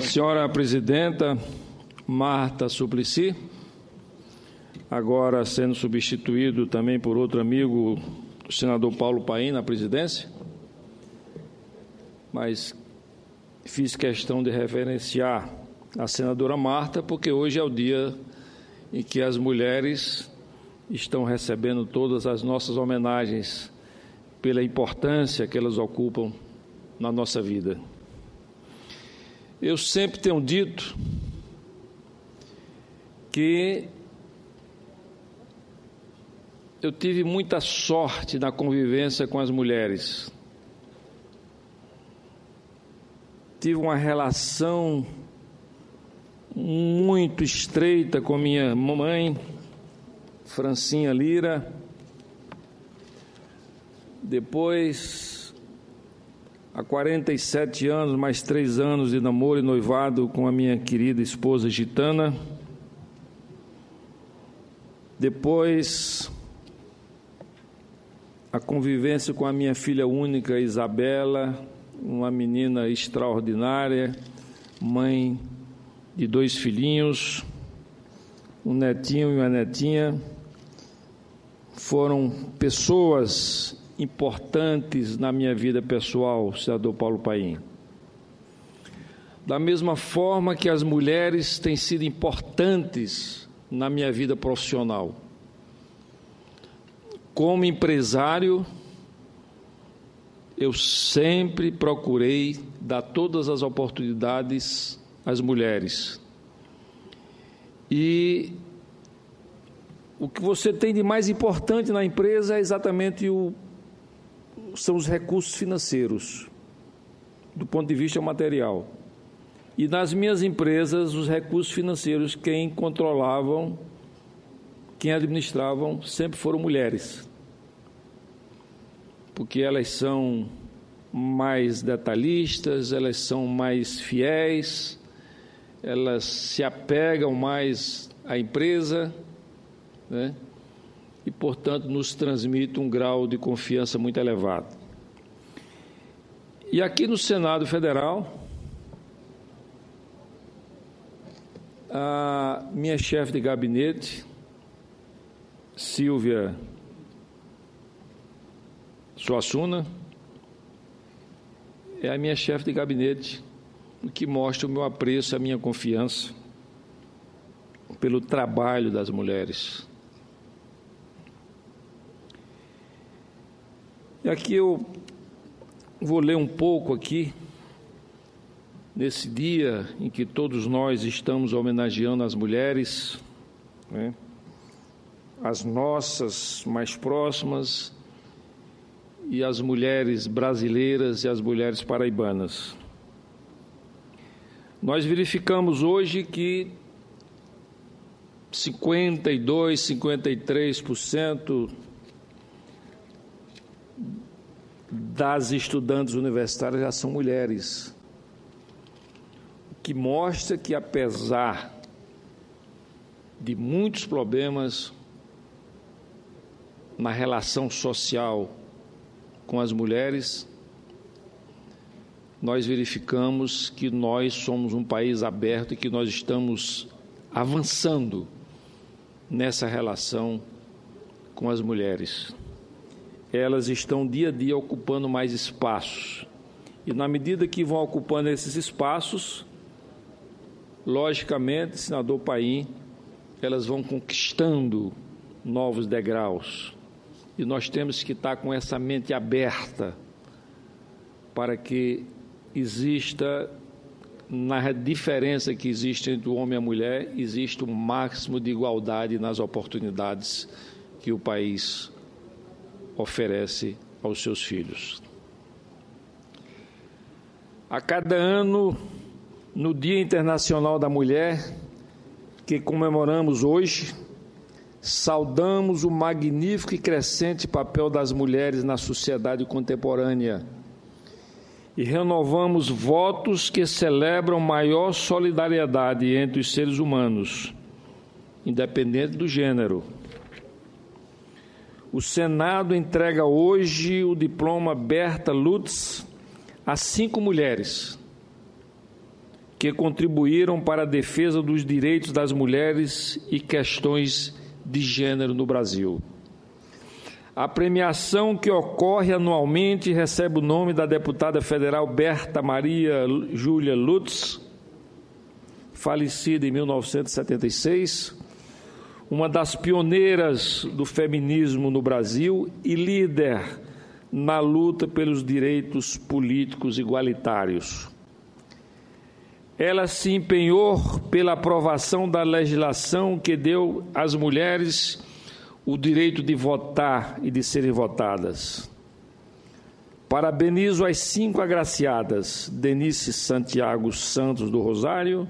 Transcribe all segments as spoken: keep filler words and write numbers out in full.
Senhora Presidenta Marta Suplicy, agora sendo substituído também por outro amigo, o senador Paulo Paim, na presidência, mas fiz questão de referenciar a senadora Marta, porque hoje é o dia em que as mulheres estão recebendo todas as nossas homenagens pela importância que elas ocupam na nossa vida. Eu sempre tenho dito que eu tive muita sorte na convivência com as mulheres. Tive uma relação muito estreita com minha mãe, Francinha Lira. Depois, há quarenta e sete anos, mais três anos de namoro e noivado com a minha querida esposa Gitana. Depois, a convivência com a minha filha única, Isabela, uma menina extraordinária, mãe de dois filhinhos, um netinho e uma netinha. Foram pessoas importantes na minha vida pessoal, senador Paulo Paim. Da mesma forma que as mulheres têm sido importantes na minha vida profissional. Como empresário, eu sempre procurei dar todas as oportunidades às mulheres. E o que você tem de mais importante na empresa é exatamente o são os recursos financeiros, do ponto de vista material. E nas minhas empresas, os recursos financeiros, quem controlavam, quem administravam, sempre foram mulheres. Porque elas são mais detalhistas, elas são mais fiéis, elas se apegam mais à empresa, né? E, portanto, nos transmite um grau de confiança muito elevado. E aqui no Senado Federal, a minha chefe de gabinete, Silvia Suassuna, é a minha chefe de gabinete, o que mostra o meu apreço e a minha confiança pelo trabalho das mulheres. E aqui eu vou ler um pouco aqui, nesse dia em que todos nós estamos homenageando as mulheres, né, as nossas mais próximas e as mulheres brasileiras e as mulheres paraibanas. Nós verificamos hoje que cinquenta e dois, cinquenta e três por cento das estudantes universitárias já são mulheres, o que mostra que, apesar de muitos problemas na relação social com as mulheres, nós verificamos que nós somos um país aberto e que nós estamos avançando nessa relação com as mulheres. Elas estão dia a dia ocupando mais espaços. E na medida que vão ocupando esses espaços, logicamente, senador Paim, elas vão conquistando novos degraus. E nós temos que estar com essa mente aberta para que exista, na diferença que existe entre o homem e a mulher, existe um máximo de igualdade nas oportunidades que o país oferece aos seus filhos. A cada ano, no Dia Internacional da Mulher, que comemoramos hoje, saudamos o magnífico e crescente papel das mulheres na sociedade contemporânea e renovamos votos que celebram maior solidariedade entre os seres humanos, independente do gênero. O Senado entrega hoje o diploma Berta Lutz a cinco mulheres que contribuíram para a defesa dos direitos das mulheres e questões de gênero no Brasil. A premiação, que ocorre anualmente, recebe o nome da deputada federal Berta Maria Júlia Lutz, falecida em mil novecentos e setenta e seis, uma das pioneiras do feminismo no Brasil e líder na luta pelos direitos políticos igualitários. Ela se empenhou pela aprovação da legislação que deu às mulheres o direito de votar e de serem votadas. Parabenizo as cinco agraciadas: Denise Santiago Santos do Rosário,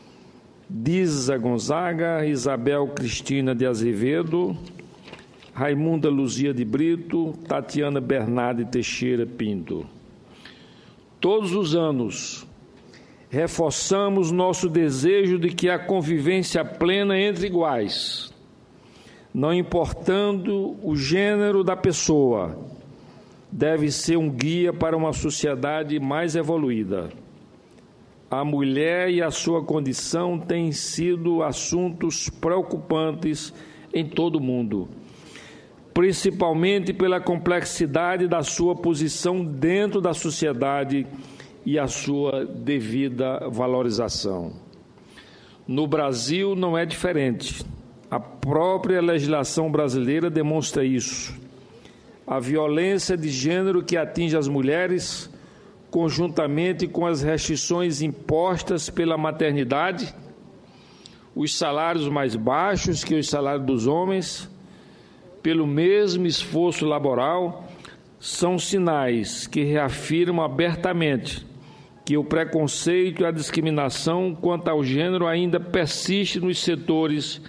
Diza Gonzaga, Isabel Cristina de Azevedo, Raimunda Luzia de Brito, Tatiana Bernarde Teixeira Pinto. Todos os anos, reforçamos nosso desejo de que a convivência plena entre iguais, não importando o gênero da pessoa, deve ser um guia para uma sociedade mais evoluída. A mulher e a sua condição têm sido assuntos preocupantes em todo o mundo, principalmente pela complexidade da sua posição dentro da sociedade e a sua devida valorização. No Brasil não é diferente. A própria legislação brasileira demonstra isso. A violência de gênero que atinge as mulheres, conjuntamente com as restrições impostas pela maternidade, os salários mais baixos que os salários dos homens, pelo mesmo esforço laboral, são sinais que reafirmam abertamente que o preconceito e a discriminação quanto ao gênero ainda persistem nos setores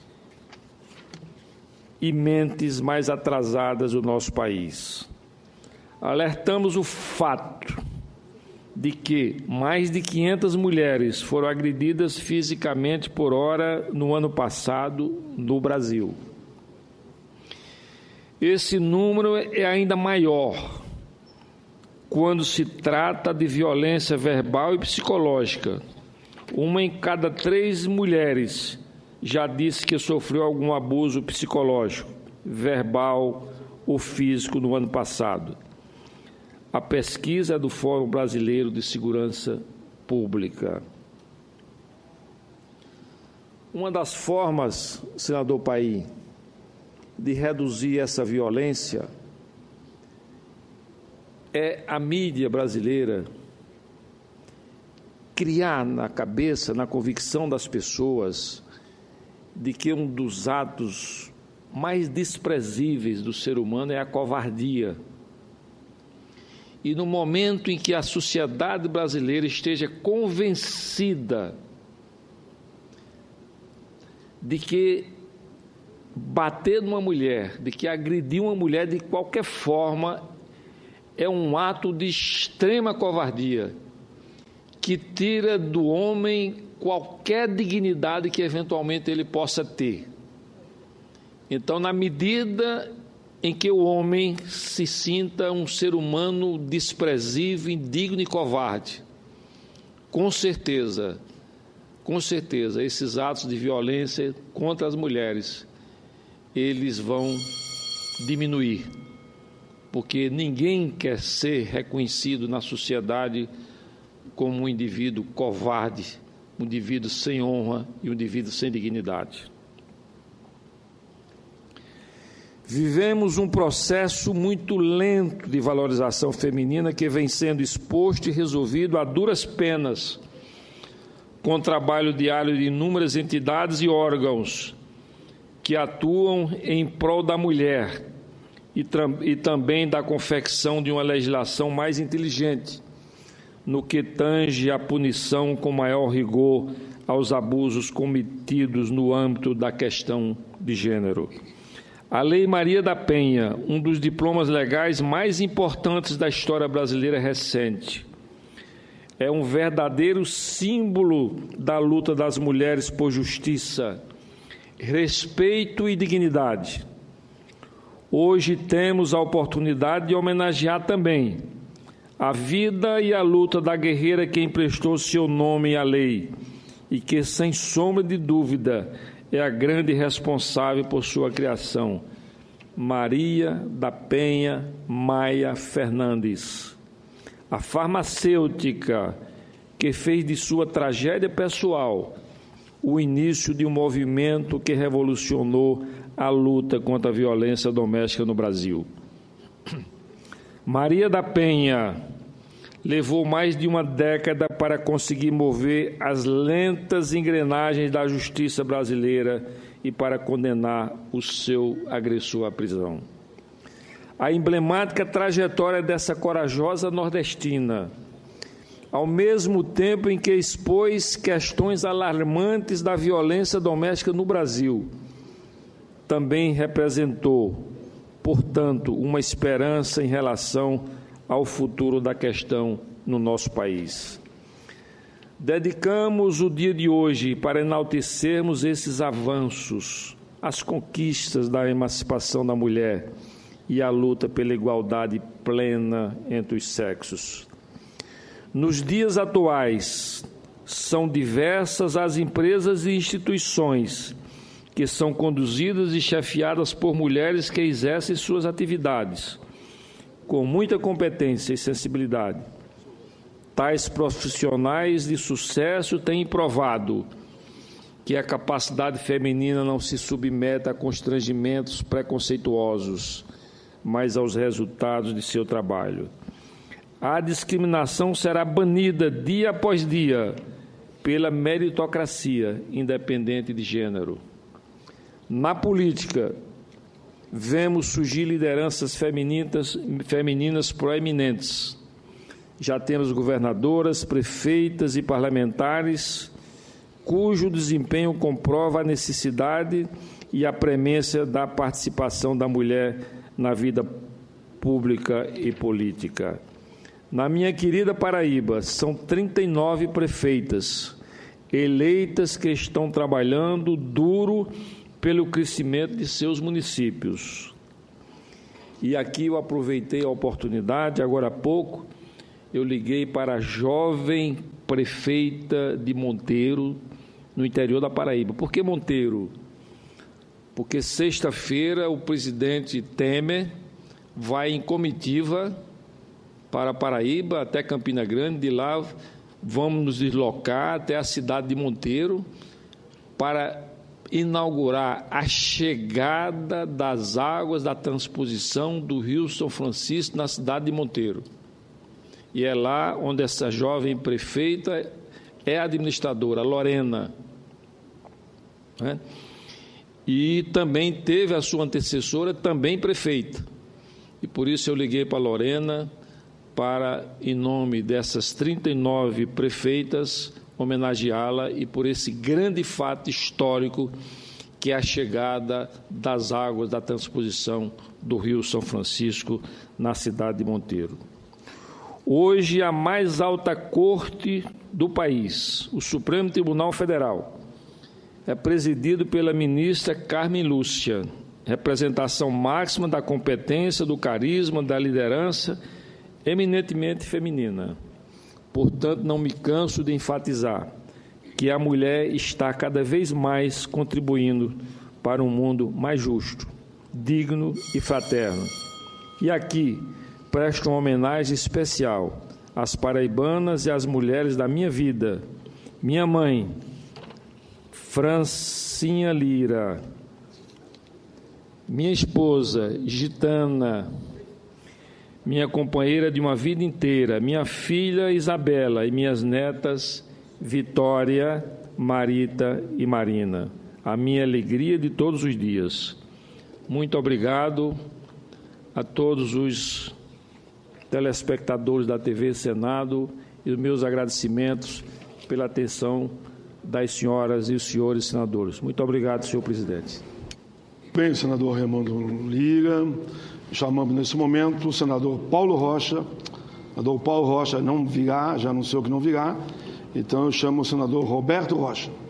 e mentes mais atrasadas do nosso país. Alertamos o fato de que mais de quinhentas mulheres foram agredidas fisicamente por hora no ano passado no Brasil. Esse número é ainda maior quando se trata de violência verbal e psicológica. Uma em cada três mulheres já disse que sofreu algum abuso psicológico, verbal ou físico no ano passado. A pesquisa é do Fórum Brasileiro de Segurança Pública. Uma das formas, senador Paim, de reduzir essa violência é a mídia brasileira criar na cabeça, na convicção das pessoas, de que um dos atos mais desprezíveis do ser humano é a covardia. E no momento em que a sociedade brasileira esteja convencida de que bater numa mulher, de que agredir uma mulher de qualquer forma é um ato de extrema covardia, que tira do homem qualquer dignidade que eventualmente ele possa ter. Então, na medida em que o homem se sinta um ser humano desprezível, indigno e covarde, com certeza, com certeza, esses atos de violência contra as mulheres, eles vão diminuir, porque ninguém quer ser reconhecido na sociedade como um indivíduo covarde, um indivíduo sem honra e um indivíduo sem dignidade. Vivemos um processo muito lento de valorização feminina que vem sendo exposto e resolvido a duras penas, com o trabalho diário de inúmeras entidades e órgãos que atuam em prol da mulher e, e também da confecção de uma legislação mais inteligente no que tange à punição com maior rigor aos abusos cometidos no âmbito da questão de gênero. A Lei Maria da Penha, um dos diplomas legais mais importantes da história brasileira recente, é um verdadeiro símbolo da luta das mulheres por justiça, respeito e dignidade. Hoje temos a oportunidade de homenagear também a vida e a luta da guerreira que emprestou seu nome à lei e que, sem sombra de dúvida, é a grande responsável por sua criação, Maria da Penha Maia Fernandes. A farmacêutica que fez de sua tragédia pessoal o início de um movimento que revolucionou a luta contra a violência doméstica no Brasil. Maria da Penha levou mais de uma década para conseguir mover as lentas engrenagens da justiça brasileira e para condenar o seu agressor à prisão. A emblemática trajetória dessa corajosa nordestina, ao mesmo tempo em que expôs questões alarmantes da violência doméstica no Brasil, também representou, portanto, uma esperança em relação ao futuro da questão no nosso país. Dedicamos o dia de hoje para enaltecermos esses avanços, as conquistas da emancipação da mulher e a luta pela igualdade plena entre os sexos. Nos dias atuais, são diversas as empresas e instituições que são conduzidas e chefiadas por mulheres que exercem suas atividades com muita competência e sensibilidade. Tais profissionais de sucesso têm provado que a capacidade feminina não se submete a constrangimentos preconceituosos, mas aos resultados de seu trabalho. A discriminação será banida dia após dia pela meritocracia, independente de gênero. Na política, vemos surgir lideranças femininas, femininas proeminentes. Já temos governadoras, prefeitas e parlamentares, cujo desempenho comprova a necessidade e a premência da participação da mulher na vida pública e política. Na minha querida Paraíba, são trinta e nove prefeitas eleitas que estão trabalhando duro pelo crescimento de seus municípios. E aqui eu aproveitei a oportunidade, agora há pouco, eu liguei para a jovem prefeita de Monteiro, no interior da Paraíba. Por que Monteiro? Porque sexta-feira o presidente Temer vai em comitiva para a Paraíba, até Campina Grande, de lá vamos nos deslocar até a cidade de Monteiro para inaugurar a chegada das águas da transposição do Rio São Francisco na cidade de Monteiro. E é lá onde essa jovem prefeita é administradora, Lorena, né? E também teve a sua antecessora, também prefeita. E por isso eu liguei para a Lorena, para, em nome dessas trinta e nove prefeitas, homenageá-la e por esse grande fato histórico que é a chegada das águas da transposição do Rio São Francisco na cidade de Monteiro. Hoje, a mais alta corte do país, o Supremo Tribunal Federal, é presidido pela ministra Carmen Lúcia, representação máxima da competência, do carisma, da liderança, eminentemente feminina. Portanto, não me canso de enfatizar que a mulher está cada vez mais contribuindo para um mundo mais justo, digno e fraterno. E aqui presto uma homenagem especial às paraibanas e às mulheres da minha vida. Minha mãe, Francinha Lira, minha esposa, Gitana, minha companheira de uma vida inteira, minha filha Isabela e minhas netas Vitória, Marita e Marina, a minha alegria de todos os dias. Muito obrigado a todos os telespectadores da T V Senado e os meus agradecimentos pela atenção das senhoras e os senhores senadores. Muito obrigado, senhor presidente. Bem, senador Raimundo Lira. Chamamos nesse momento o senador Paulo Rocha. O senador Paulo Rocha não virá, já anunciou que não virá. Então eu chamo o senador Roberto Rocha.